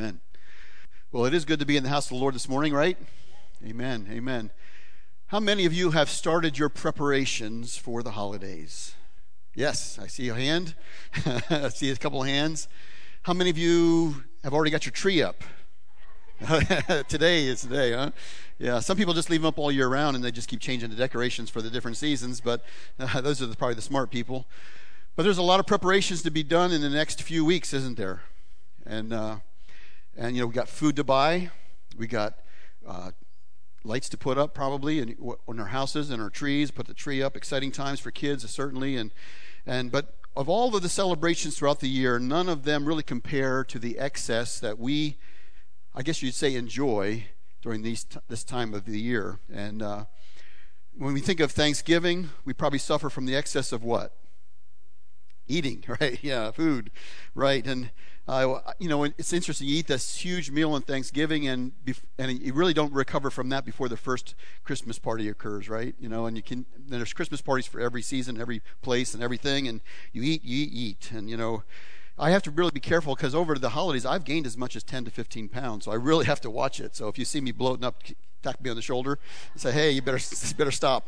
Amen. Well, it is good to be in the house of the Lord this morning, right? Amen. Amen. How many of you have started your preparations for the holidays? Yes, I see a hand. I see a couple of hands. How many of you have already got your tree up? Today is the day, huh? Yeah, some people just leave them up all year round and they just keep changing the decorations for the different seasons, but those are probably the smart people. But there's a lot of preparations to be done in the next few weeks, isn't there? And we got food to buy. We got lights to put up probably in our houses and our trees. Put the tree up. Exciting times for kids, certainly. But of all of the celebrations throughout the year, none of them really compare to the excess that we, I guess you'd say, enjoy during this time of the year. And when we think of Thanksgiving, we probably suffer from the excess of what? Eating, right? Yeah, food, right? And it's interesting. You eat this huge meal on Thanksgiving, and you really don't recover from that before the first Christmas party occurs, right? And there's Christmas parties for every season, every place, and everything, and you eat, and I have to really be careful because over the holidays I've gained as much as 10 to 15 pounds, so I really have to watch it. So if you see me bloating up, tap me on the shoulder and say, "Hey, you better stop,"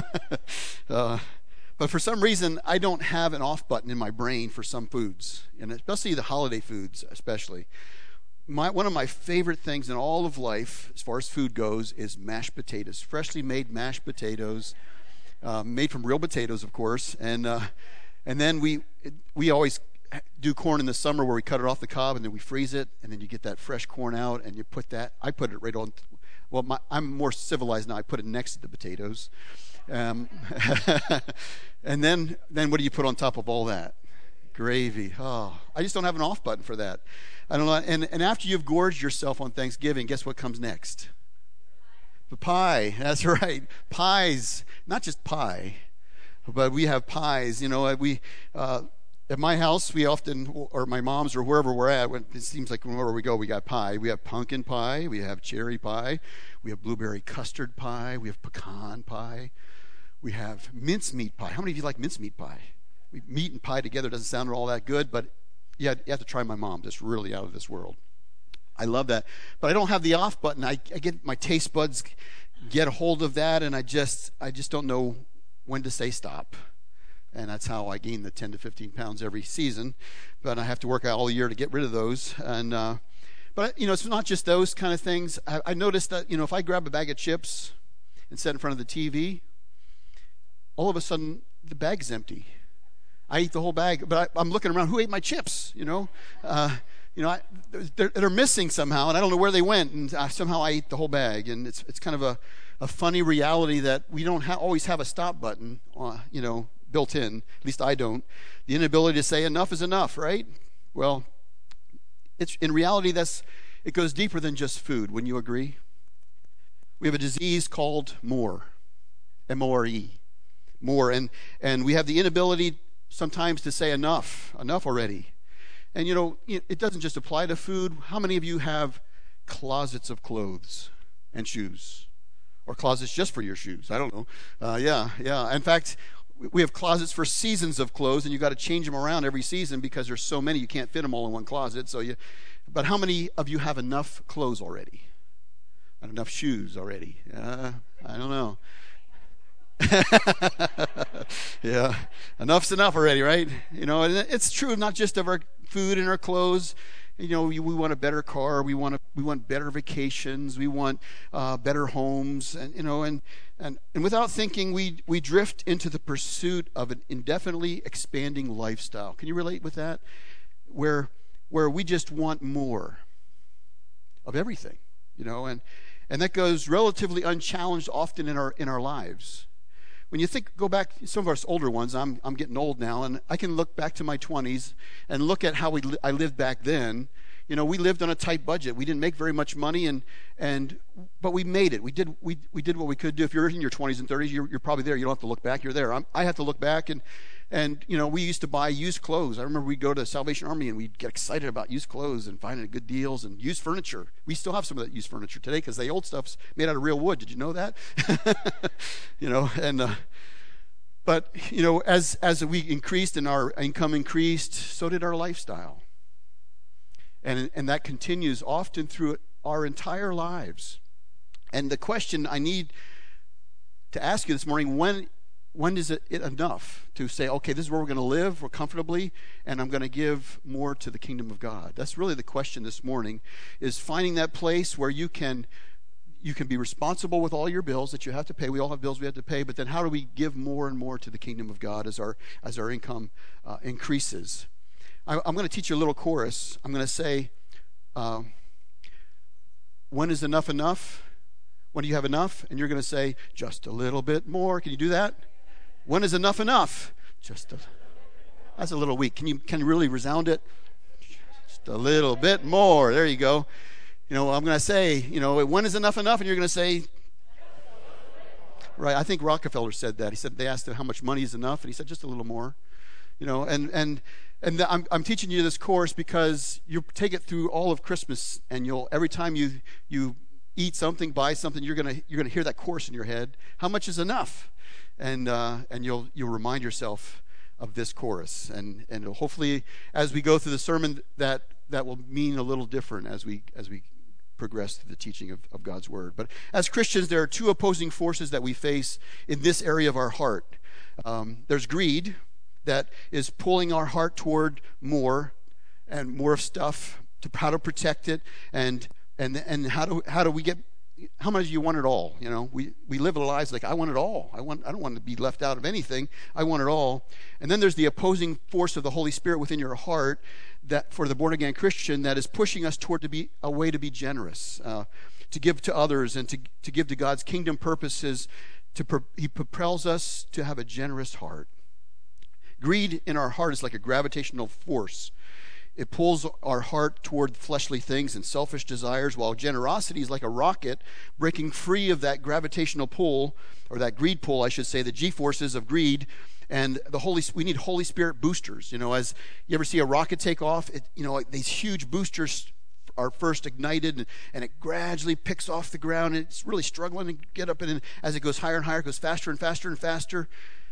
But for some reason, I don't have an off button in my brain for some foods, and especially the holiday foods, especially. One of my favorite things in all of life, as far as food goes, is mashed potatoes. Freshly made mashed potatoes, made from real potatoes, of course. And then we always do corn in the summer where we cut it off the cob and then we freeze it, and then you get that fresh corn out, and you put that. I put it right on. Well, I'm more civilized now. I put it next to the potatoes. And then what do you put on top of all that? Gravy. Oh, I just don't have an off button for that. I don't know. And after you've gorged yourself on Thanksgiving, guess what comes next? The pie. That's right. Pies. Not just pie, but we have pies. At my house, we often, or my mom's, or wherever we're at, it seems like wherever we go, we got pie. We have pumpkin pie, we have cherry pie, we have blueberry custard pie, we have pecan pie, we have mincemeat pie. How many of you like mincemeat pie? Meat and pie together doesn't sound all that good, but you have to try my mom. That's really out of this world. I love that. But I don't have the off button. I get my taste buds get a hold of that, and I just don't know when to say stop. And that's how I gain the 10 to 15 pounds every season. But I have to work out all year to get rid of those. But it's not just those kind of things. I noticed that, if I grab a bag of chips and set in front of the TV, all of a sudden the bag's empty. I eat the whole bag, but I'm looking around. Who ate my chips? They're missing somehow, and I don't know where they went. And somehow I eat the whole bag. And it's kind of a funny reality that we don't always have a stop button, built in. At least I don't. The inability to say enough is enough, right? Well, it's in reality it goes deeper than just food. Wouldn't you agree? We have a disease called more, M-O-R-E, more, and we have the inability sometimes to say enough already. And it doesn't just apply to food. How many of you have closets of clothes and shoes, or closets just for your shoes? I don't know. Yeah. In fact, we have closets for seasons of clothes, and you got to change them around every season because there's so many you can't fit them all in one closet. But how many of you have enough clothes already? And enough shoes already? I don't know. Yeah, enough's enough already, right? And it's true not just of our food and our clothes. We want a better car. We want better vacations. We want better homes, and without thinking, we drift into the pursuit of an indefinitely expanding lifestyle. Can you relate with that? Where we just want more of everything, and that goes relatively unchallenged often in our lives. When you go back, some of us older ones, I'm getting old now, and I can look back to my 20s and look at how I lived back then. We lived on a tight budget. We didn't make very much money, but we made it. We did what we could do. If you're in your 20s and 30s, you're probably there. You don't have to look back. You're there. I have to look back, and we used to buy used clothes. I remember we'd go to Salvation Army and we'd get excited about used clothes and finding good deals and used furniture. We still have some of that used furniture today because the old stuff's made out of real wood. Did you know that? But as we increased and our income increased, so did our lifestyle. And that continues often through our entire lives. And the question I need to ask you this morning, when is it enough to say, okay, this is where we're going to live, we're comfortably, and I'm going to give more to the kingdom of God? That's really the question this morning, is finding that place where you can be responsible with all your bills that you have to pay. We all have bills we have to pay, but then how do we give more and more to the kingdom of God as our income increases? I'm going to teach you a little chorus. I'm going to say, when is enough enough? When do you have enough? And you're going to say, just a little bit more. Can you do that? When is enough enough? That's a little weak. Can you really resound it? Just a little bit more. There you go. I'm going to say, when is enough enough? And you're going to say, right, I think Rockefeller said that. He said, they asked him how much money is enough, and he said, just a little more. And I'm teaching you this course because you take it through all of Christmas, and every time you eat something, buy something, you're going to hear that course in your head. How much is enough? And you'll remind yourself of this chorus, and hopefully as we go through the sermon that will mean a little different as we progress through the teaching of God's word. But as Christians, there are two opposing forces that we face in this area of our heart. There's greed that is pulling our heart toward more and more of stuff, to how to protect it, and how do we get. How much do you want it all? We live our lives like, I want it all. I don't want to be left out of anything. I want it all. And then there's the opposing force of the Holy Spirit within your heart, that for the born-again Christian, that is pushing us toward a way to be generous, to give to others, and to give to God's kingdom purposes. He propels us to have a generous heart. Greed in our heart is like a gravitational force. It pulls our heart toward fleshly things and selfish desires, while generosity is like a rocket breaking free of that gravitational pull, or that greed pull, I should say, the G-forces of greed. And we need Holy Spirit boosters. As you ever see a rocket take off, these huge boosters are first ignited, and it gradually picks off the ground, and it's really struggling to get up, and as it goes higher and higher, it goes faster and faster and faster.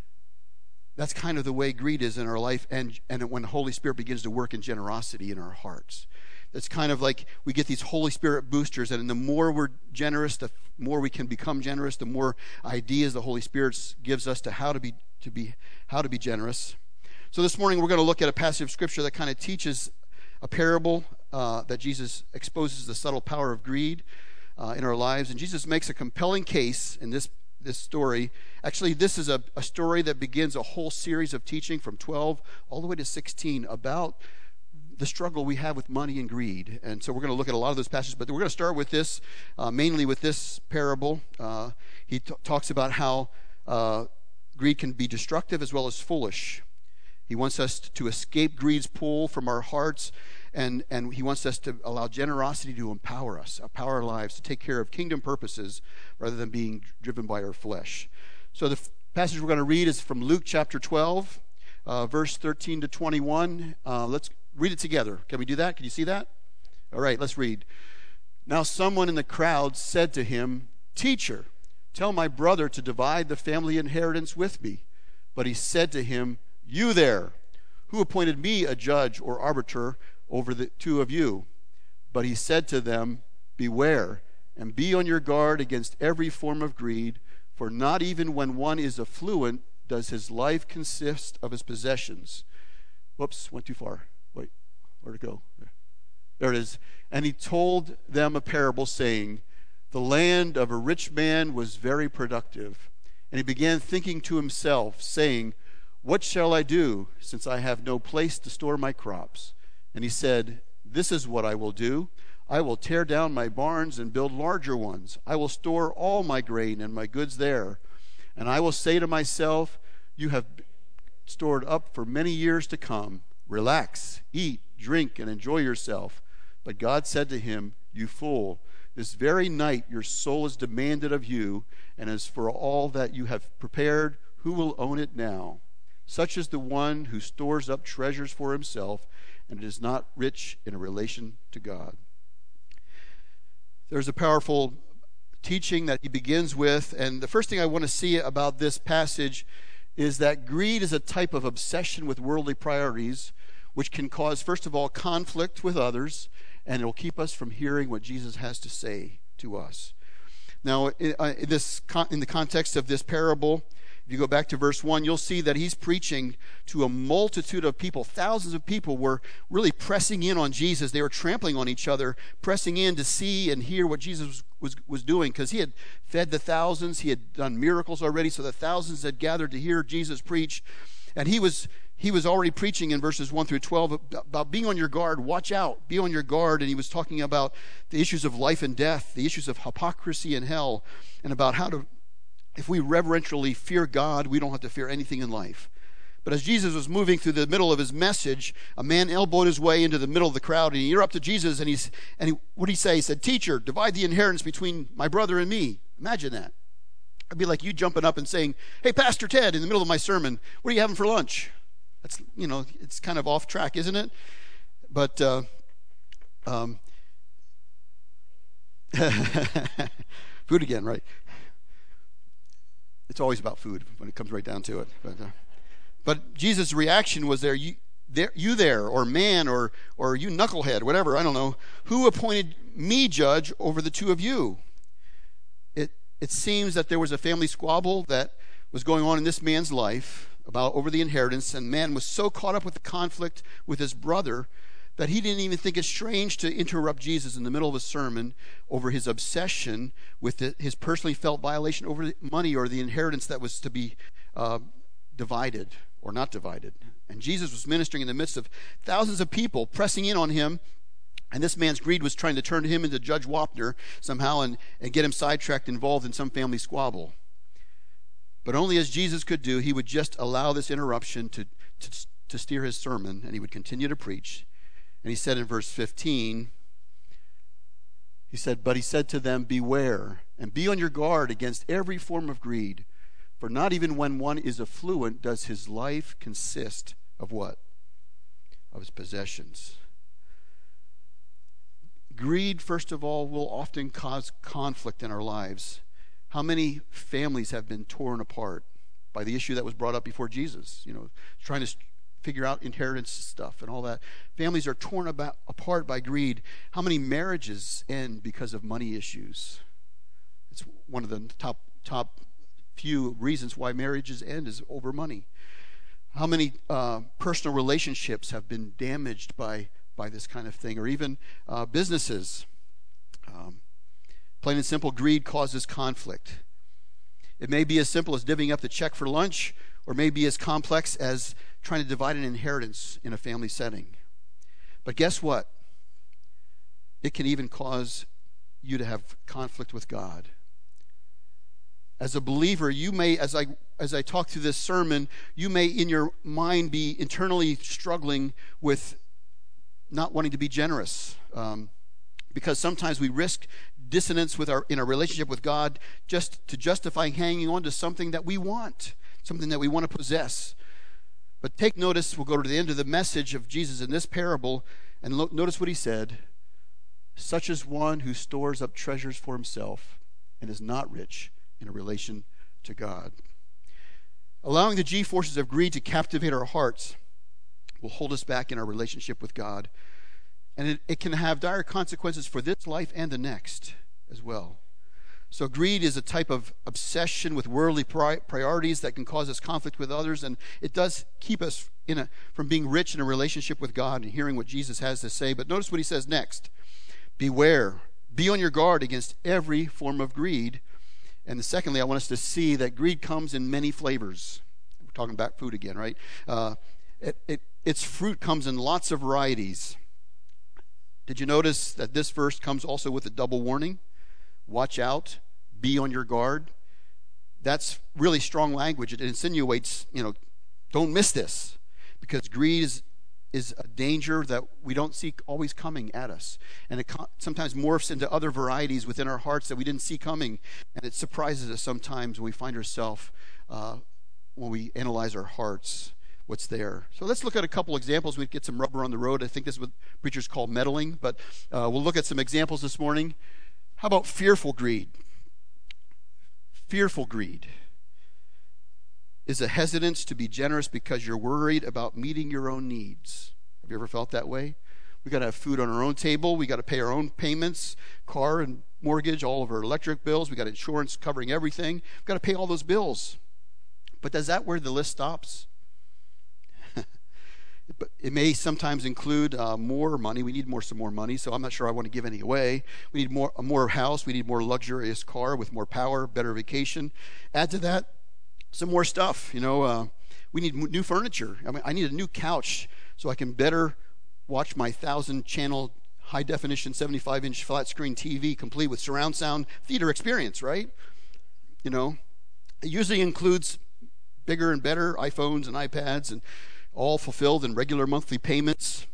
That's kind of the way greed is in our life, and when the Holy Spirit begins to work in generosity in our hearts. It's kind of like we get these Holy Spirit boosters, and the more we're generous, the more we can become generous, the more ideas the Holy Spirit gives us to how to be generous. So this morning we're going to look at a passage of Scripture that kind of teaches a parable that Jesus exposes the subtle power of greed in our lives, and Jesus makes a compelling case in this story. Actually, this is a story that begins a whole series of teaching from 12 all the way to 16 about the struggle we have with money and greed. And so we're going to look at a lot of those passages, but we're going to start with this, mainly with this parable. He talks about how greed can be destructive as well as foolish. He wants us to escape greed's pull from our hearts, and he wants us to allow generosity to empower us, empower our lives, to take care of kingdom purposes rather than being driven by our flesh. So the passage we're going to read is from Luke chapter 12, verse 13 to 21. Let's read it together. Can we do that? Can you see that? All right, let's read. Now someone in the crowd said to him, "Teacher, tell my brother to divide the family inheritance with me." But he said to him, "You there, who appointed me a judge or arbiter over the two of you?" But he said to them, "Beware, and be on your guard against every form of greed, for not even when one is affluent does his life consist of his possessions." Whoops, went too far. Wait, where'd it go? There it is. And he told them a parable, saying, "The land of a rich man was very productive. And he began thinking to himself, saying, 'What shall I do, since I have no place to store my crops?' And he said, 'This is what I will do. I will tear down my barns and build larger ones. I will store all my grain and my goods there. And I will say to myself, you have stored up for many years to come. Relax, eat, drink, and enjoy yourself.' But God said to him, 'You fool, this very night your soul is demanded of you, and as for all that you have prepared, who will own it now? Such is the one who stores up treasures for himself and is not rich in a relation to God.'" There's a powerful teaching that he begins with, and the first thing I want to see about this passage is that greed is a type of obsession with worldly priorities, which can cause, first of all, conflict with others, and it will keep us from hearing what Jesus has to say to us. Now, in the context of this parable, if you go back to verse 1, you'll see that he's preaching to a multitude of people. Thousands of people were really pressing in on Jesus. They were trampling on each other, pressing in to see and hear what Jesus was doing, because he had fed the thousands. He had done miracles already, so the thousands had gathered to hear Jesus preach. And he was already preaching in verses 1 through 12 about being on your guard. Watch out, be on your guard. And he was talking about the issues of life and death, the issues of hypocrisy and hell, and about how to, if we reverentially fear God, we don't have to fear anything in life. But as Jesus was moving through the middle of his message, a man elbowed his way into the middle of the crowd, and he interrupted Jesus, what did he say? He said, "Teacher, divide the inheritance between my brother and me." Imagine that. It'd be like you jumping up and saying, "Hey, Pastor Ted, in the middle of my sermon, what are you having for lunch?" That's, it's kind of off track, isn't it? But food again, right? It's always about food when it comes right down to it. But Jesus' reaction was there, you there, or man, or you knucklehead, whatever, I don't know. Who appointed me judge over the two of you? It seems that there was a family squabble that was going on in this man's life over the inheritance, and man was so caught up with the conflict with his brother that he didn't even think it strange to interrupt Jesus in the middle of a sermon over his obsession with his personally felt violation over the money or the inheritance that was to be divided or not divided. And Jesus was ministering in the midst of thousands of people pressing in on him, and this man's greed was trying to turn him into Judge Wapner somehow and get him sidetracked, involved in some family squabble. But only as Jesus could do, he would just allow this interruption to steer his sermon, and he would continue to preach. And he said in verse 15, he said, "But he said to them, beware, and be on your guard against every form of greed. For not even when one is affluent does his life consist of what? Of his possessions." Greed, first of all, will often cause conflict in our lives. How many families have been torn apart by the issue that was brought up before Jesus? Trying to figure out inheritance stuff and all that. Families are torn apart by greed. How many marriages end because of money issues? It's one of the top few reasons why marriages end is over money. How many personal relationships have been damaged by this kind of thing, or even businesses? Plain and simple, greed causes conflict. It may be as simple as divvying up the check for lunch, or may be as complex as trying to divide an inheritance in a family setting. But guess what? It can even cause you to have conflict with God. As a believer, you may, as I talk through this sermon, you may in your mind be internally struggling with not wanting to be generous, because sometimes we risk dissonance in our relationship with God just to justify hanging on to something that we want, something that we want to possess. But take notice, we'll go to the end of the message of Jesus in this parable, and notice what he said. "Such as one who stores up treasures for himself and is not rich in a relation to God." Allowing the G-forces of greed to captivate our hearts will hold us back in our relationship with God. And it can have dire consequences for this life and the next as well. So greed is a type of obsession with worldly priorities that can cause us conflict with others, and it does keep us from being rich in a relationship with God and hearing what Jesus has to say. But notice what he says next. Beware. Be on your guard against every form of greed. And secondly, I want us to see that greed comes in many flavors. We're talking about food again, right? Its fruit comes in lots of varieties. Did you notice that this verse comes also with a double warning? Watch out, be on your guard. That's really strong language. It insinuates, don't miss this, because greed is a danger that we don't see always coming at us. And it sometimes morphs into other varieties within our hearts that we didn't see coming. And it surprises us sometimes when we find ourselves, when we analyze our hearts, what's there. So let's look at a couple examples. We'd get some rubber on the road. I think this is what preachers call meddling, but we'll look at some examples this morning. How about fearful greed? Fearful greed is a hesitance to be generous because you're worried about meeting your own needs. Have you ever felt that way? We got to have food on our own table. We got to pay our own payments, car and mortgage, all of our electric bills. We got insurance covering everything. We've got to pay all those bills. But is that where the list stops? It may sometimes include more money. We need some more money, so I'm not sure I want to give any away. We need more house. We need more luxurious car with more power, better vacation. Add to that some more stuff. We need new furniture. I mean, I need a new couch so I can better watch my 1,000-channel high-definition 75-inch flat-screen TV complete with surround sound theater experience, right? It usually includes bigger and better iPhones and iPads, and all fulfilled in regular monthly payments,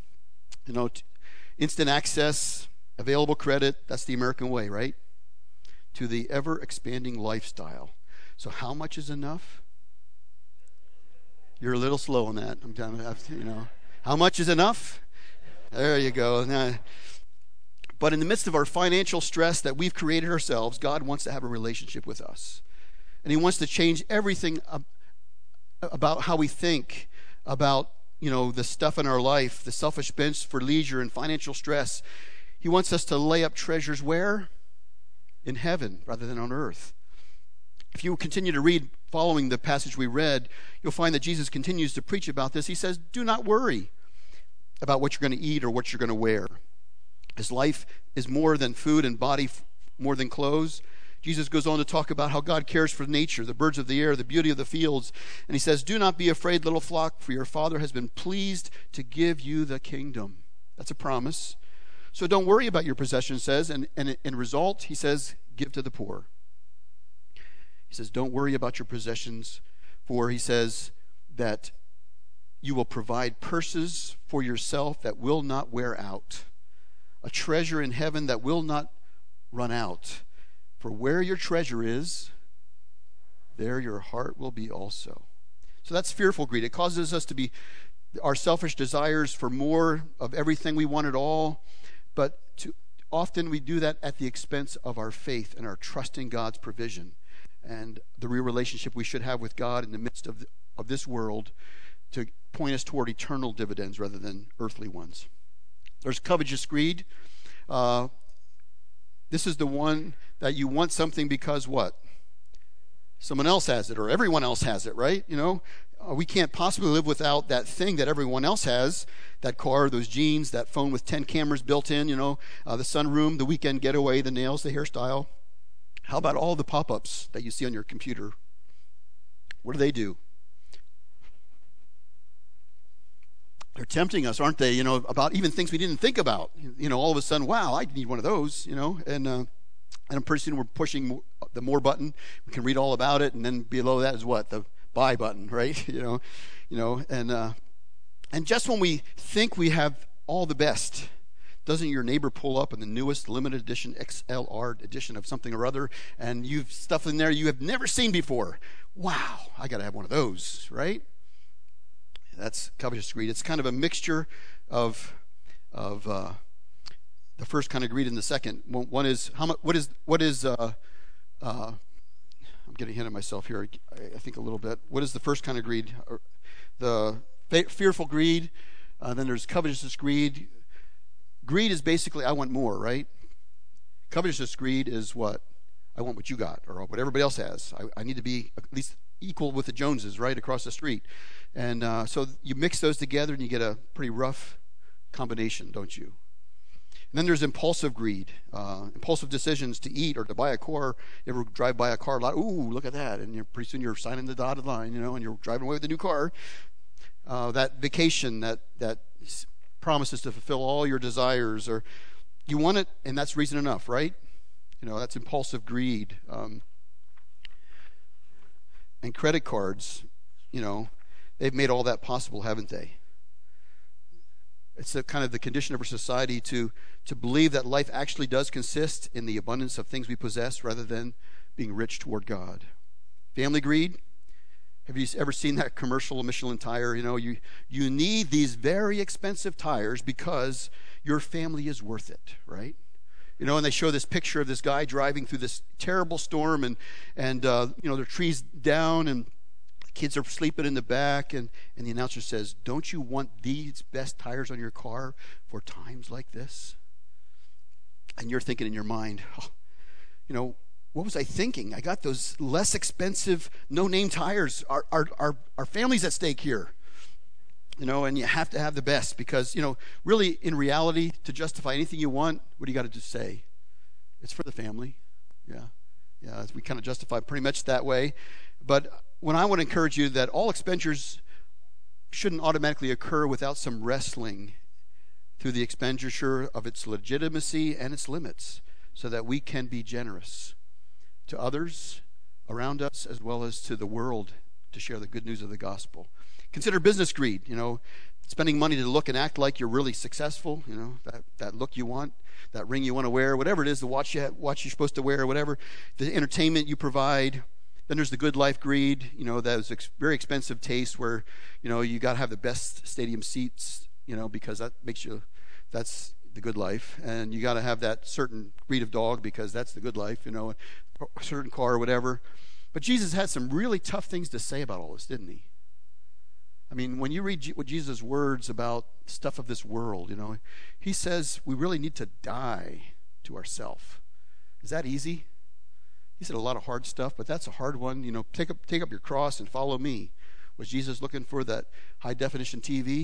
instant access, available credit. That's the American way, right? To the ever-expanding lifestyle. So how much is enough? You're a little slow on that. I'm telling you, How much is enough? There you go. But in the midst of our financial stress that we've created ourselves, God wants to have a relationship with us. And he wants to change everything about how we think about the stuff in our life, the selfish bent for leisure and financial stress. He wants us to lay up treasures where? In heaven rather than on earth. If you continue to read following the passage we read, you'll find that Jesus continues to preach about this. He says, do not worry about what you're going to eat or what you're going to wear. His life is more than food and body more than clothes. Jesus goes on to talk about how God cares for nature, the birds of the air, the beauty of the fields. And he says, do not be afraid, little flock, for your Father has been pleased to give you the kingdom. That's a promise. So don't worry about your possessions, says, and in result, he says, give to the poor. He says, don't worry about your possessions, for he says that you will provide purses for yourself that will not wear out, a treasure in heaven that will not run out. For where your treasure is, there your heart will be also. So that's fearful greed. It causes us to be our selfish desires for more of everything we want it all, but often we do that at the expense of our faith and our trust in God's provision and the real relationship we should have with God in the midst of this world to point us toward eternal dividends rather than earthly ones. There's covetous greed. This is the one that you want something because what? Someone else has it or everyone else has it, right? We can't possibly live without that thing that everyone else has, that car, those jeans, that phone with 10 cameras built in, the sunroom, the weekend getaway, the nails, the hairstyle. How about all the pop-ups that you see on your computer? What do? They're tempting us, aren't they? About even things we didn't think about. All of a sudden, wow, I need one of those. And pretty soon we're pushing the more button. We can read all about it, and then below that is what? The buy button, right? And just when we think we have all the best, doesn't your neighbor pull up in the newest limited edition XLR edition of something or other, and you've stuff in there you have never seen before? Wow, I got to have one of those, right? That's covetous greed. It's kind of a mixture of the first kind of greed and the second. One is what is I'm getting ahead of myself here. I think a little bit. What is the first kind of greed? The fearful greed. Then there's covetous greed. Greed is basically I want more, right? Covetous greed is what? I want what you got or what everybody else has. I need to be at least equal with the Joneses right across the street. And so you mix those together and you get a pretty rough combination, don't you? And then there's impulsive greed, impulsive decisions to eat or to buy a car. You ever drive by a car a lot? Ooh, look at that. And pretty soon you're signing the dotted line, and you're driving away with a new car. That vacation that promises to fulfill all your desires, or you want it, and that's reason enough, right? That's impulsive greed. And credit cards, they've made all that possible, haven't they? It's kind of the condition of our society to believe that life actually does consist in the abundance of things we possess rather than being rich toward God. Family greed. Have you ever seen that commercial of Michelin tire? You need these very expensive tires because your family is worth it, right? And they show this picture of this guy driving through this terrible storm and there are trees down and Kids are sleeping in the back, and the announcer says, "Don't you want these best tires on your car for times like this?" And you're thinking in your mind, oh, what was I thinking? I got those less expensive, no-name tires. Our family's at stake here. And you have to have the best because, really, in reality, to justify anything you want, what do you got to just say? It's for the family. Yeah, we kind of justify pretty much that way. But when I want to encourage you that all expenditures shouldn't automatically occur without some wrestling through the expenditure of its legitimacy and its limits so that we can be generous to others around us as well as to the world to share the good news of the gospel. Consider business greed, spending money to look and act like you're really successful, that look you want, that ring you want to wear, whatever it is, the watch you're supposed to wear, whatever, the entertainment you provide. Then there's the good life greed, that is very expensive taste where, you got to have the best stadium seats, because that's the good life. And you got to have that certain breed of dog because that's the good life, a certain car or whatever. But Jesus had some really tough things to say about all this, didn't he? I mean, when you read what Jesus' words about stuff of this world, he says we really need to die to ourself. Is that easy? He said a lot of hard stuff, but that's a hard one. Take up your cross and follow me. Was Jesus looking for that high definition TV?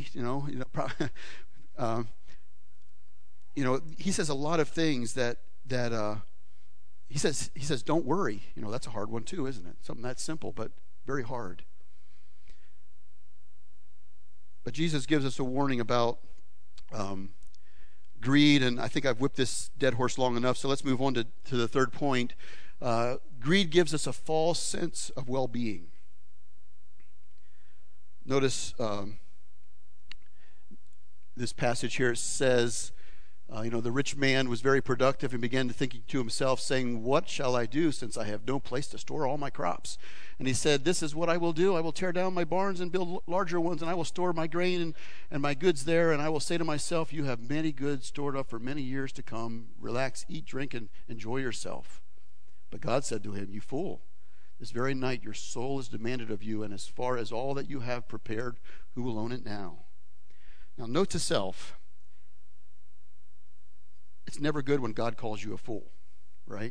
He says a lot of things that he says don't worry. That's a hard one too, isn't it? Something that's simple but very hard. But Jesus gives us a warning about greed, and I think I've whipped this dead horse long enough, so let's move on to the third point. Greed gives us a false sense of well-being. Notice this passage here. It says, the rich man was very productive and began to thinking to himself, saying, "What shall I do since I have no place to store all my crops?" And he said, "This is what I will do. I will tear down my barns and build larger ones, and I will store my grain and my goods there. And I will say to myself, you have many goods stored up for many years to come. Relax, eat, drink, and enjoy yourself." But God said to him, "You fool, this very night your soul is demanded of you, and as far as all that you have prepared, who will own it now?" Now, note to self, it's never good when God calls you a fool, right?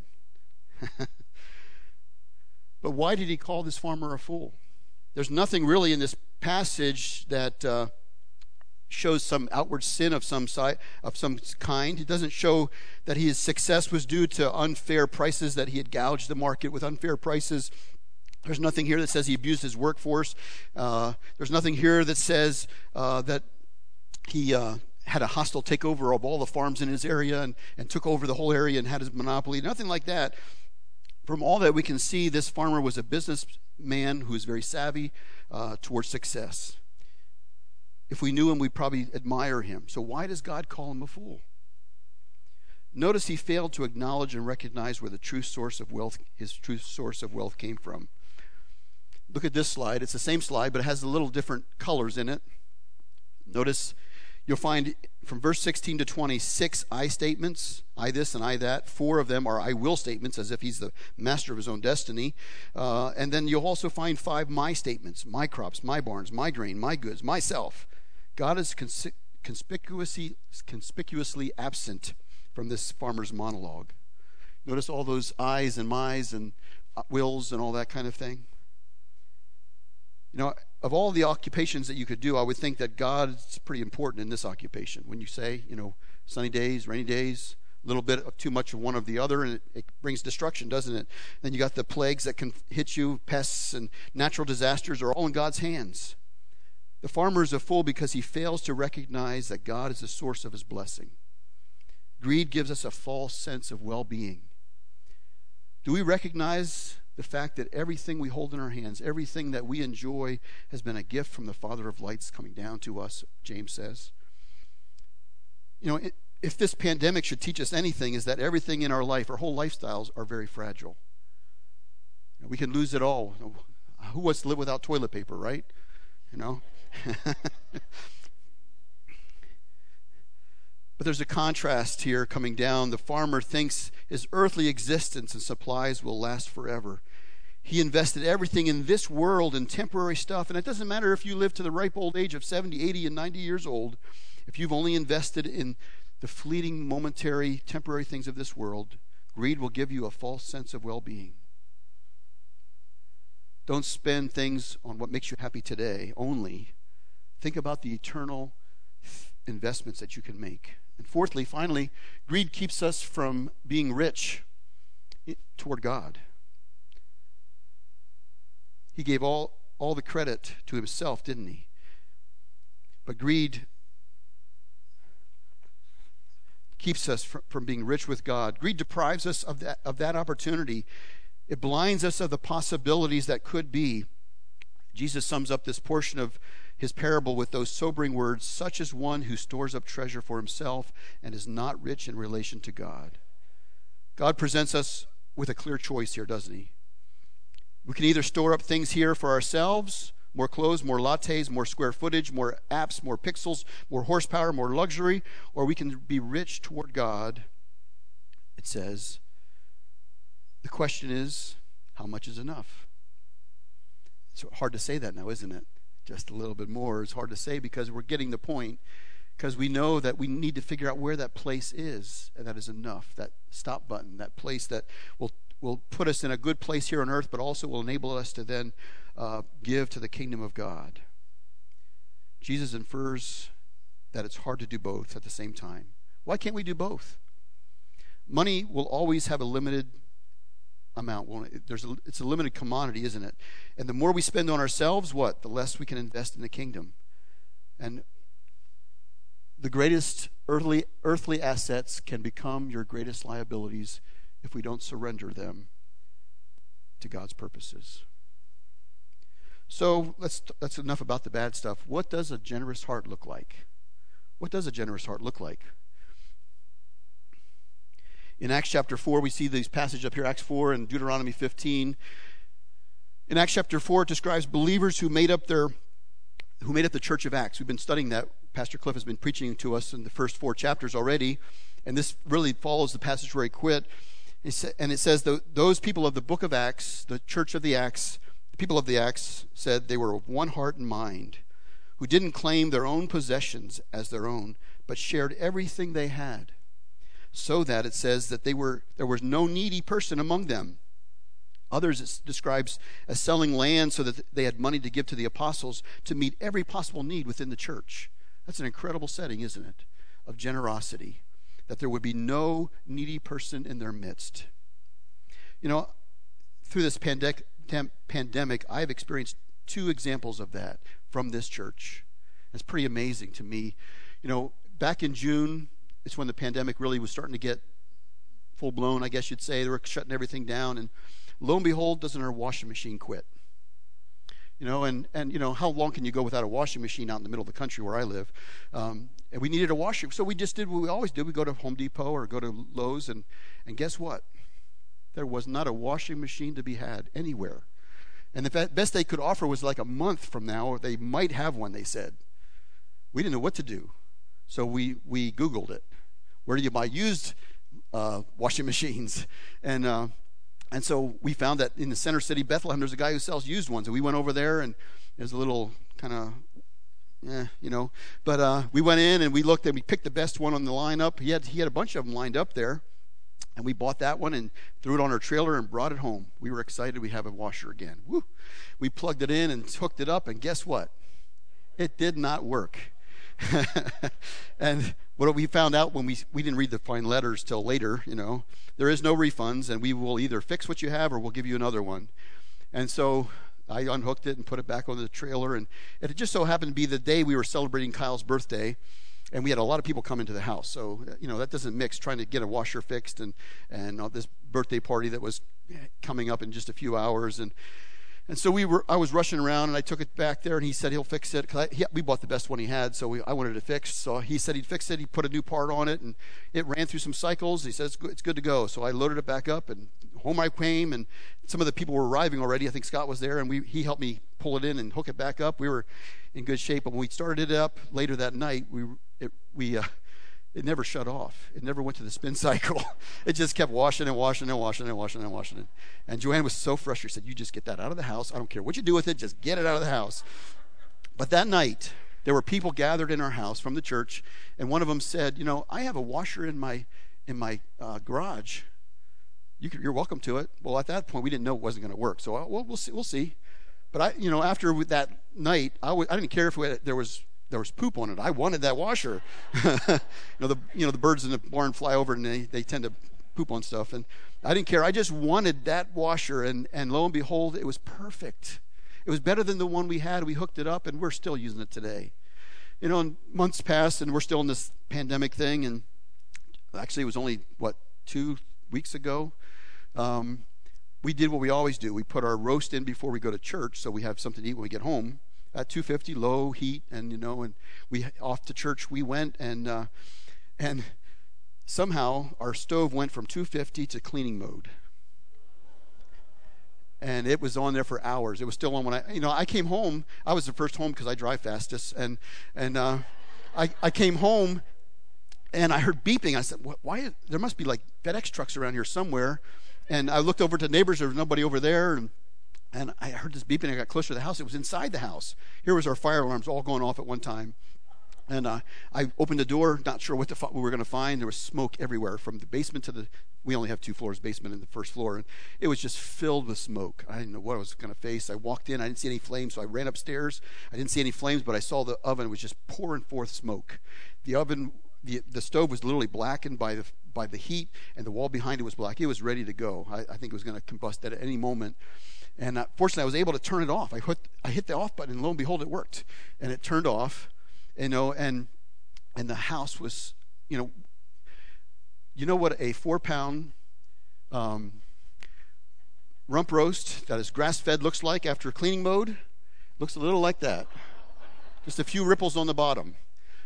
But why did he call this farmer a fool? There's nothing really in this passage that shows some outward sin of some kind. It doesn't show that his success was due to unfair prices, that he had gouged the market with unfair prices. There's nothing here that says he abused his workforce. There's nothing here that says that he had a hostile takeover of all the farms in his area and took over the whole area and had his monopoly. Nothing like that. From all that we can see, this farmer was a businessman who was very savvy towards success. If we knew him, we'd probably admire him. So why does God call him a fool? Notice he failed to acknowledge and recognize where the true source of wealth, his true source of wealth came from. Look at this slide. It's the same slide, but it has a little different colors in it. Notice you'll find from verse 16 to 20, 6 I statements, I this and I that. 4 of them are I will statements, as if he's the master of his own destiny. And then you'll also find 5 my statements, my crops, my barns, my grain, my goods, myself. God is conspicuously absent from this farmer's monologue. Notice all those I's and my's and wills and all that kind of thing. Of all the occupations that you could do, I would think that God is pretty important in this occupation. When you say, sunny days, rainy days, a little bit of too much of one or the other, and it brings destruction, doesn't it? Then you got the plagues that can hit you, pests and natural disasters are all in God's hands. The farmer is a fool because he fails to recognize that God is the source of his blessing. Greed gives us a false sense of well-being. Do we recognize the fact that everything we hold in our hands, everything that we enjoy, has been a gift from the Father of lights coming down to us, James says? If this pandemic should teach us anything, is that everything in our life, our whole lifestyles, are very fragile. We can lose it all. Who wants to live without toilet paper, right? But there's a contrast here coming down. The farmer thinks his earthly existence and supplies will last forever. He invested everything in this world in temporary stuff. And it doesn't matter if you live to the ripe old age of 70, 80, and 90 years old. If you've only invested in the fleeting, momentary, temporary things of this world, greed will give you a false sense of well-being. Don't spend things on what makes you happy today only. Think about the eternal investments that you can make. And fourthly, finally, greed keeps us from being rich toward God. He gave all the credit to himself, didn't he? But greed keeps us from being rich with God. Greed deprives us of that opportunity. It blinds us of the possibilities that could be. Jesus sums up this portion of his parable with those sobering words, such as one who stores up treasure for himself and is not rich in relation to God. God presents us with a clear choice here, doesn't he? We can either store up things here for ourselves, more clothes, more lattes, more square footage, more apps, more pixels, more horsepower, more luxury, or we can be rich toward God, it says. The question is, how much is enough? It's hard to say that now, isn't it? Just a little bit more is hard to say because we're getting the point, because we know that we need to figure out where that place is, and that is enough, that stop button, that place that will put us in a good place here on earth, but also will enable us to then give to the kingdom of God. Jesus infers that it's hard to do both at the same time. Why can't we do both? Money will always have a limited amount. It's a limited commodity, isn't it? And the more we spend on ourselves, the less we can invest in the kingdom. And the greatest earthly assets can become your greatest liabilities if we don't surrender them to God's purposes. So that's enough about the bad stuff. What does a generous heart look like? What does a generous heart look like? In Acts chapter 4, we see these passages up here, Acts 4 and Deuteronomy 15. In Acts chapter 4, it describes believers who made up the church of Acts. We've been studying that. Pastor Cliff has been preaching to us in the first 4 chapters already, and this really follows the passage where he quit. And it says, those people of the book of Acts, the church of the Acts, the people of the Acts said they were of one heart and mind, who didn't claim their own possessions as their own, but shared everything they had. So that it says that there was no needy person among them. Others it describes as selling land so that they had money to give to the apostles to meet every possible need within the church. That's an incredible setting, isn't it, of generosity, that there would be no needy person in their midst. You know, through this pandemic, I've experienced 2 examples of that from this church. It's pretty amazing to me. You know, back in June, it's when the pandemic really was starting to get full-blown, I guess you'd say. They were shutting everything down, and lo and behold, doesn't our washing machine quit? You know, and you know, how long can you go without a washing machine out in the middle of the country where I live? And we needed a washer, so we just did what we always do. We go to Home Depot or go to Lowe's, and guess what? There was not a washing machine to be had anywhere. And the best they could offer was like a month from now, or they might have one, they said. We didn't know what to do, so we Googled it. Where do you buy used washing machines? And so we found that in the center city, Bethlehem, there's a guy who sells used ones. And we went over there, and there's a little kind of, you know. But we went in, and we looked, and we picked the best one on the lineup. He had a bunch of them lined up there. And we bought that one and threw it on our trailer and brought it home. We were excited we have a washer again. Woo! We plugged it in and hooked it up, and guess what? It did not work. And what we found out when we didn't read the fine letters till later, you know, there is no refunds, and we will either fix what you have or we'll give you another one. And so I unhooked it and put it back on the trailer, and it just so happened to be the day we were celebrating Kyle's birthday, and we had a lot of people come into the house. So, you know, that doesn't mix, trying to get a washer fixed and this birthday party that was coming up in just a few hours. And so I was rushing around, and I took it back there, and he said he'll fix it. We bought the best one he had, so I wanted it fixed. So he said he'd fix it. He put a new part on it, and it ran through some cycles. He said it's good to go. So I loaded it back up, and home I came, and some of the people were arriving already. I think Scott was there, and he helped me pull it in and hook it back up. We were in good shape. But when we started it up later that night, it never shut off. It never went to the spin cycle. It just kept washing and washing and washing and washing and washing it. And Joanne was so frustrated. She said, you just get that out of the house. I don't care what you do with it. Just get it out of the house. But that night, there were people gathered in our house from the church, and one of them said, I have a washer in my garage. You're welcome to it. Well, at that point, we didn't know it wasn't going to work. So we'll see. But after that night, I didn't care if there was poop on it. I wanted that washer. The birds in the barn fly over and they tend to poop on stuff, and I didn't care. I just wanted that washer, and lo and behold, it was perfect. It was better than the one we had. We hooked it up, and we're still using it today. And months passed, and we're still in this pandemic thing, and actually it was only 2 weeks ago. We did what we always do. We put our roast in before we go to church, so we have something to eat when we get home. At 250, low heat, and we off to church we went, and somehow our stove went from 250 to cleaning mode, and it was on there for hours. It was still on when I came home. I was the first home because I drive fastest, and I came home, and I heard beeping. I said, "Why? There must be like FedEx trucks around here somewhere." And I looked over to neighbors. There was nobody over there, and I heard this beeping. I got closer to the house. It was inside the house. Here was our fire alarms all going off at one time. And I opened the door, not sure what we were going to find. There was smoke everywhere from the basement to we only have 2 floors, basement and the first floor. And it was just filled with smoke. I didn't know what I was going to face. I walked in. I didn't see any flames, so I ran upstairs. I didn't see any flames, but I saw the oven was just pouring forth smoke. The oven, the stove was literally blackened by the heat, and the wall behind it was black. It was ready to go. I think it was going to combust at any moment. And fortunately, I was able to turn it off. I hit the off button, and lo and behold, it worked. And it turned off, and the house was, what a 4-pound rump roast that is grass-fed looks like after cleaning mode? Looks a little like that. Just a few ripples on the bottom,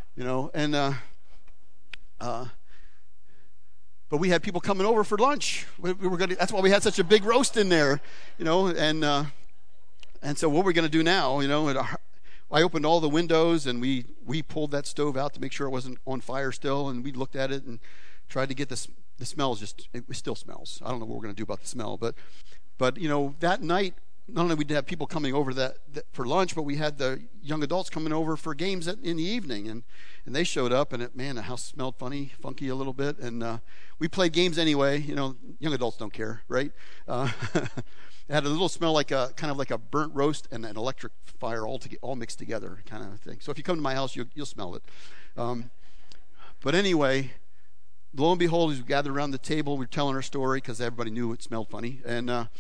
but we had people coming over for lunch. That's why we had such a big roast in there, and so what we're going to do now, I opened all the windows, and we pulled that stove out to make sure it wasn't on fire still, and we looked at it and tried to get the smell. It still smells. I don't know what we're going to do about the smell, but that night, not only did we have people coming over that for lunch, but we had the young adults coming over for games in the evening, and they showed up, and the house smelled funky a little bit, and we played games anyway. Young adults don't care, right? It had a little smell like kind of like a burnt roast and an electric fire all mixed together kind of thing. So if you come to my house, you'll smell it. But anyway, lo and behold, as we gathered around the table, we were telling our story because everybody knew it smelled funny, and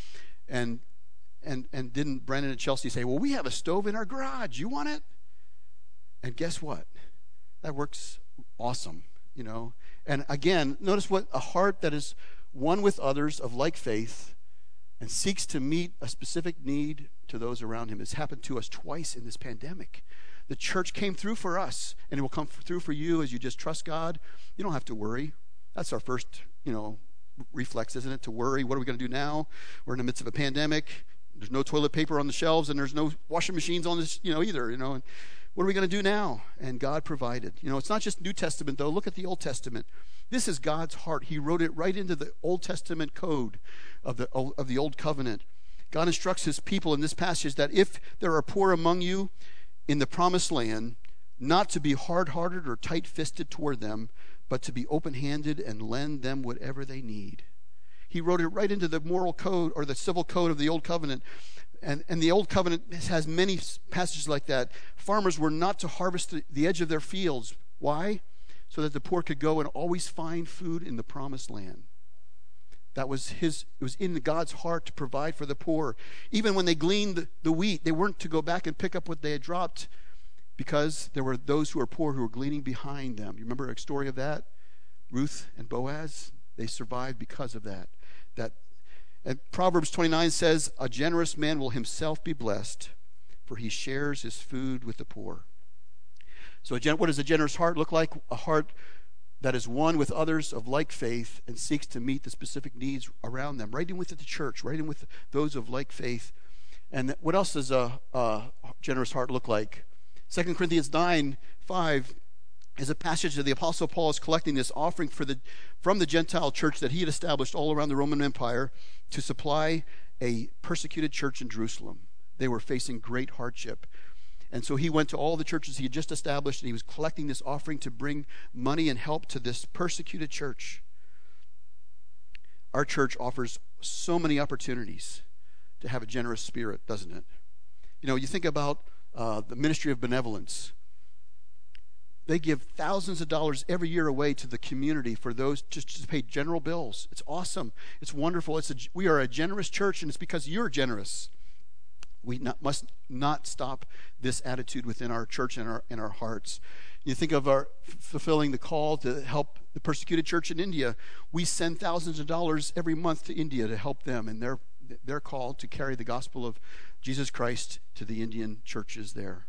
didn't Brandon and Chelsea say, well, we have a stove in our garage. You want it? And guess what? That works awesome, And again, notice what a heart that is one with others of like faith and seeks to meet a specific need to those around him. It's happened to us twice in this pandemic. The church came through for us, and it will come through for you as you just trust God. You don't have to worry. That's our first, reflex, isn't it? To worry. What are we going to do now? We're in the midst of a pandemic. There's no toilet paper on the shelves, and there's no washing machines on this, either. And what are we going to do now? And God provided. It's not just New Testament, though. Look at the Old Testament. This is God's heart. He wrote it right into the Old Testament code of the Old Covenant. God instructs his people in this passage that if there are poor among you in the promised land, not to be hard-hearted or tight-fisted toward them, but to be open-handed and lend them whatever they need. He wrote it right into the moral code or the civil code of the Old Covenant. And the Old Covenant has many passages like that. Farmers were not to harvest the edge of their fields. Why? So that the poor could go and always find food in the promised land. It was in God's heart to provide for the poor. Even when they gleaned the wheat, they weren't to go back and pick up what they had dropped, because there were those who were poor who were gleaning behind them. You remember a story of that? Ruth and Boaz, they survived because of that. And Proverbs 29 says, a generous man will himself be blessed, for he shares his food with the poor. So what does a generous heart look like? A heart that is one with others of like faith and seeks to meet the specific needs around them, right in with the church, right in with those of like faith. And what else does a generous heart look like? 2 Corinthians 9:5 is a passage that the Apostle Paul is collecting this offering from the Gentile church that he had established all around the Roman Empire to supply a persecuted church in Jerusalem. They were facing great hardship. And so he went to all the churches he had just established, and he was collecting this offering to bring money and help to this persecuted church. Our church offers so many opportunities to have a generous spirit, doesn't it? You know, you think about the ministry of benevolence. They give thousands of dollars every year away to the community for those just to pay general bills. It's awesome. It's wonderful. We are a generous church, and it's because you're generous. We must not stop this attitude within our church and in our hearts. You think of our fulfilling the call to help the persecuted church in India. We send thousands of dollars every month to India to help them in their call to carry the gospel of Jesus Christ to the Indian churches there.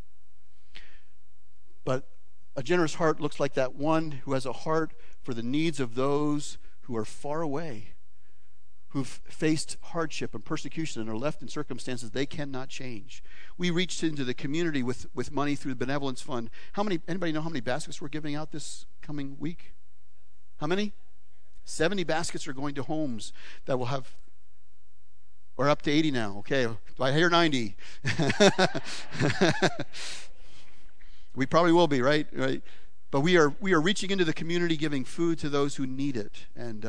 But a generous heart looks like that one who has a heart for the needs of those who are far away, who've faced hardship and persecution and are left in circumstances they cannot change. We reached into the community with money through the Benevolence Fund. Anybody know how many baskets we're giving out this coming week? How many? 70 baskets are going to homes that will have, or up to 80 now. Okay, do I hear 90? We probably will be, right? But we are reaching into the community, giving food to those who need it, and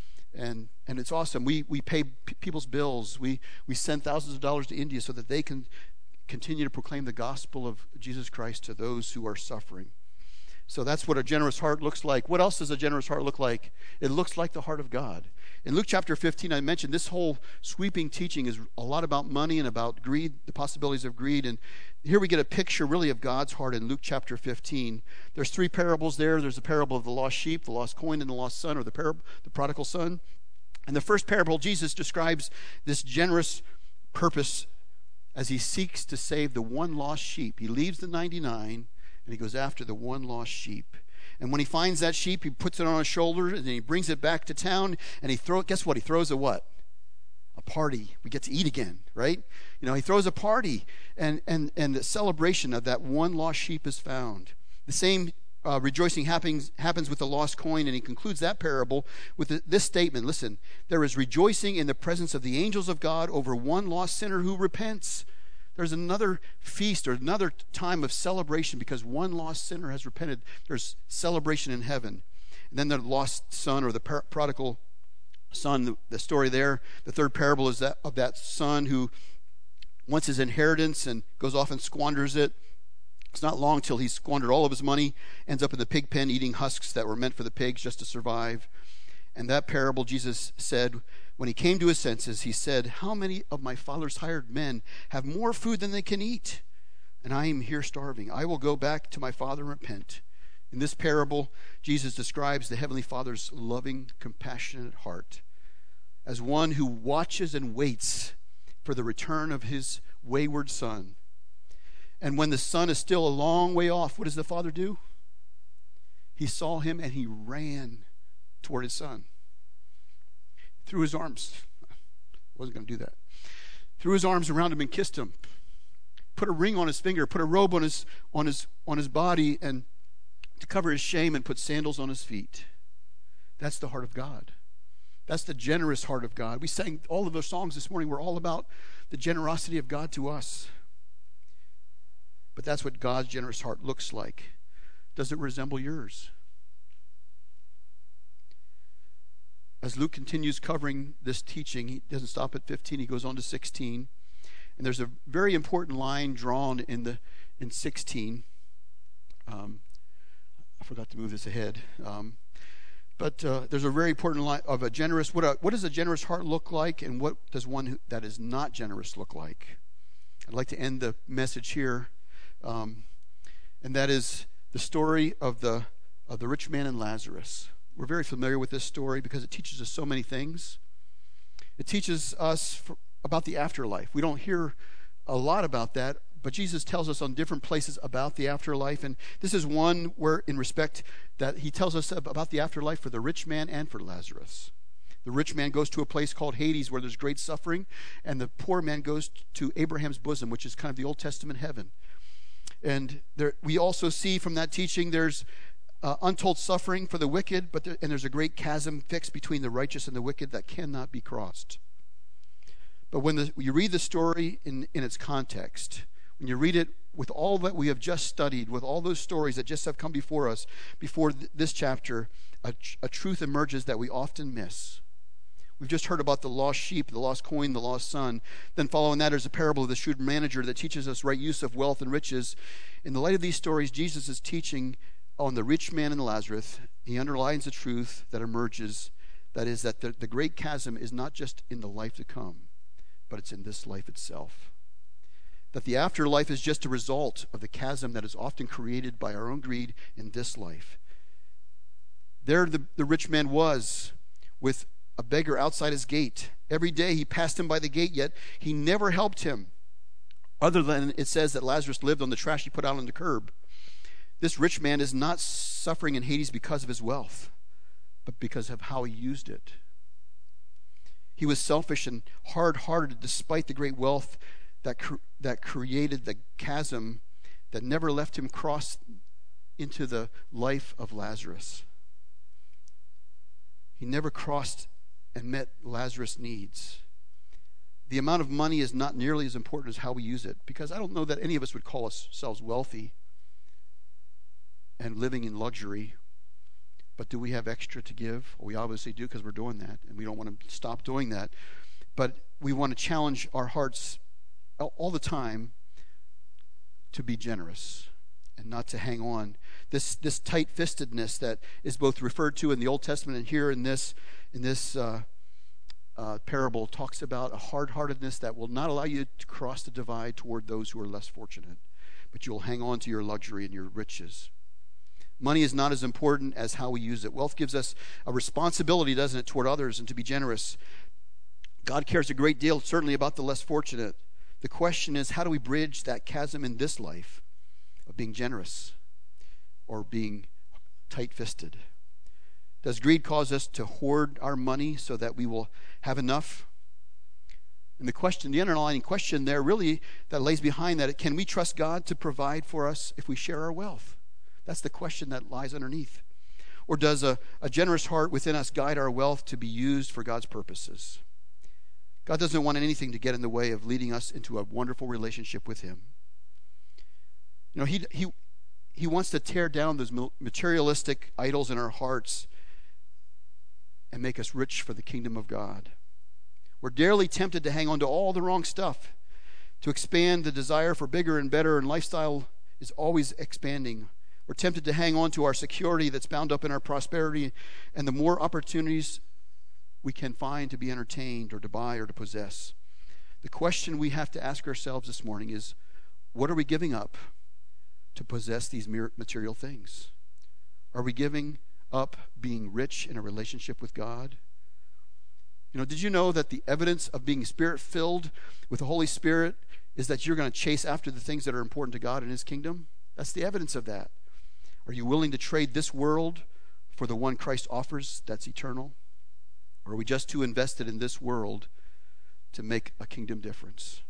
it's awesome. We pay people's bills. We send thousands of dollars to India so that they can continue to proclaim the gospel of Jesus Christ to those who are suffering. So that's what a generous heart looks like. What else does a generous heart look like? It looks like the heart of God. In Luke chapter 15, I mentioned this whole sweeping teaching is a lot about money and about greed, the possibilities of greed. And here we get a picture really of God's heart in Luke chapter 15. There's 3 parables there. There's the parable of the lost sheep, the lost coin, and the lost son, or the prodigal son. In the first parable, Jesus describes this generous purpose as he seeks to save the one lost sheep. He leaves the 99 and he goes after the one lost sheep. And when he finds that sheep, he puts it on his shoulder and he brings it back to town, and guess what? He throws a what? A party. We get to eat again, right? You know, he throws a party, and the celebration of that one lost sheep is found. The same rejoicing happens with the lost coin, and he concludes that parable with this statement. Listen, there is rejoicing in the presence of the angels of God over one lost sinner who repents. There's another feast or another time of celebration because one lost sinner has repented. There's celebration in heaven. And then the lost son, or the prodigal son, the story there, the third parable is that of that son who wants his inheritance and goes off and squanders it. It's not long till he's squandered all of his money, ends up in the pig pen eating husks that were meant for the pigs just to survive. And that parable, Jesus said, when he came to his senses, he said, how many of my father's hired men have more food than they can eat? And I am here starving. I will go back to my father and repent. In this parable, Jesus describes the Heavenly Father's loving, compassionate heart as one who watches and waits for the return of his wayward son. And when the son is still a long way off, what does the father do? He saw him and he ran toward his son. Threw his arms. Wasn't going to do that. Threw his arms around him and kissed him. Put a ring on his finger. Put a robe on his body, and to cover his shame, and put sandals on his feet. That's the heart of God. That's the generous heart of God. We sang all of those songs this morning. Were all about the generosity of God to us. But that's what God's generous heart looks like. Does it resemble yours? As Luke continues covering this teaching, he doesn't stop at 15, he goes on to 16. And there's a very important line drawn in 16. I forgot to move this ahead. But there's a very important line of a generous, what does a generous heart look like, and what does one that is not generous look like? I'd like to end the message here. And that is the story of the rich man and Lazarus. We're very familiar with this story because it teaches us so many things. It teaches us about the afterlife. We don't hear a lot about that, but Jesus tells us on different places about the afterlife. And this is one where, in respect, that he tells us about the afterlife for the rich man and for Lazarus. The rich man goes to a place called Hades where there's great suffering, and the poor man goes to Abraham's bosom, which is kind of the Old Testament heaven. And we also see from that teaching there's untold suffering for the wicked, and there's a great chasm fixed between the righteous and the wicked that cannot be crossed. But when you read the story in its context, when you read it with all that we have just studied, with all those stories that just have come before us, before this chapter, a truth emerges that we often miss. We've just heard about the lost sheep, the lost coin, the lost son. Then following that, there's a parable of the shrewd manager that teaches us right use of wealth and riches. In the light of these stories, Jesus is teaching on the rich man and Lazarus. He underlines the truth that emerges, that is, that the great chasm is not just in the life to come, but it's in this life itself. That the afterlife is just a result of the chasm that is often created by our own greed in this life. There the rich man was with a beggar outside his gate. Every day he passed him by the gate, yet he never helped him. Other than it says that Lazarus lived on the trash he put out on the curb. This rich man is not suffering in Hades because of his wealth, but because of how he used it. He was selfish and hard-hearted despite the great wealth that created the chasm that never left him cross into the life of Lazarus. He never crossed and met Lazarus' needs. The amount of money is not nearly as important as how we use it, because I don't know that any of us would call ourselves wealthy and living in luxury. But do we have extra to give? Well, we obviously do, because we're doing that, and we don't want to stop doing that. But we want to challenge our hearts all the time to be generous and not to hang on. This tight-fistedness that is both referred to in the Old Testament and here in this parable talks about a hard-heartedness that will not allow you to cross the divide toward those who are less fortunate, but you'll hang on to your luxury and your riches. Money is not as important as how we use it. Wealth gives us a responsibility, doesn't it, toward others and to be generous. God cares a great deal, certainly, about the less fortunate. The question is, how do we bridge that chasm in this life of being generous or being tight-fisted? Does greed cause us to hoard our money so that we will have enough? And the underlying question there really that lays behind that, can we trust God to provide for us if we share our wealth? That's the question that lies underneath. Or does a generous heart within us guide our wealth to be used for God's purposes? God doesn't want anything to get in the way of leading us into a wonderful relationship with Him. You know, He wants to tear down those materialistic idols in our hearts and make us rich for the kingdom of God. We're daily tempted to hang on to all the wrong stuff, to expand the desire for bigger and better, and lifestyle is always expanding. We're tempted to hang on to our security that's bound up in our prosperity, and the more opportunities we can find to be entertained or to buy or to possess. The question we have to ask ourselves this morning is, what are we giving up to possess these material things? Are we giving up being rich in a relationship with God? You know, did you know that the evidence of being Spirit-filled with the Holy Spirit is that you're going to chase after the things that are important to God and His kingdom? That's the evidence of that. Are you willing to trade this world for the one Christ offers that's eternal? Or are we just too invested in this world to make a kingdom difference?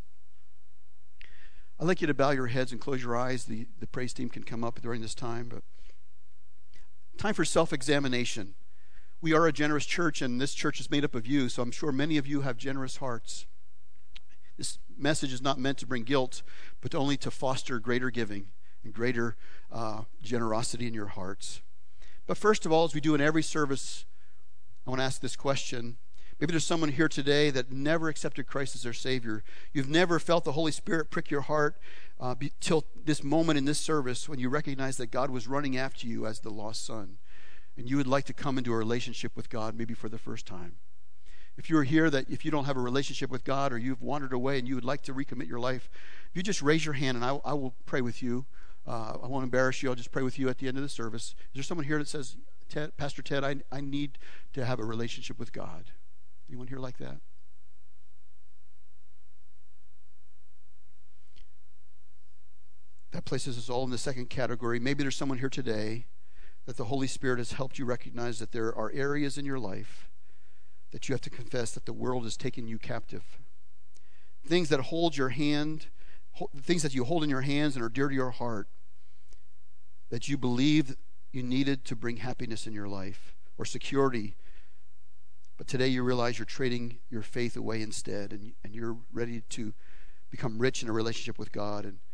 I'd like you to bow your heads and close your eyes. The praise team can come up during this time. But time for self-examination. We are a generous church, and this church is made up of you, so I'm sure many of you have generous hearts. This message is not meant to bring guilt, but only to foster greater giving and greater generosity in your hearts. But first of all, as we do in every service, I want to ask this question. Maybe there's someone here today that never accepted Christ as their Savior. You've never felt the Holy Spirit prick your heart till this moment in this service when you recognize that God was running after you as the lost son. And you would like to come into a relationship with God maybe for the first time. If you're here that if you don't have a relationship with God, or you've wandered away and you would like to recommit your life, you just raise your hand and I will pray with you. I won't embarrass you. I'll just pray with you at the end of the service. Is there someone here that says, Pastor Ted, I need to have a relationship with God? Anyone here like that? That places us all in the second category. Maybe there's someone here today that the Holy Spirit has helped you recognize that there are areas in your life that you have to confess that the world has taken you captive. Things that hold your hand, things that you hold in your hands and are dear to your heart, that you believe you needed to bring happiness in your life or security. But today you realize you're trading your faith away instead, and you're ready to become rich in a relationship with God. And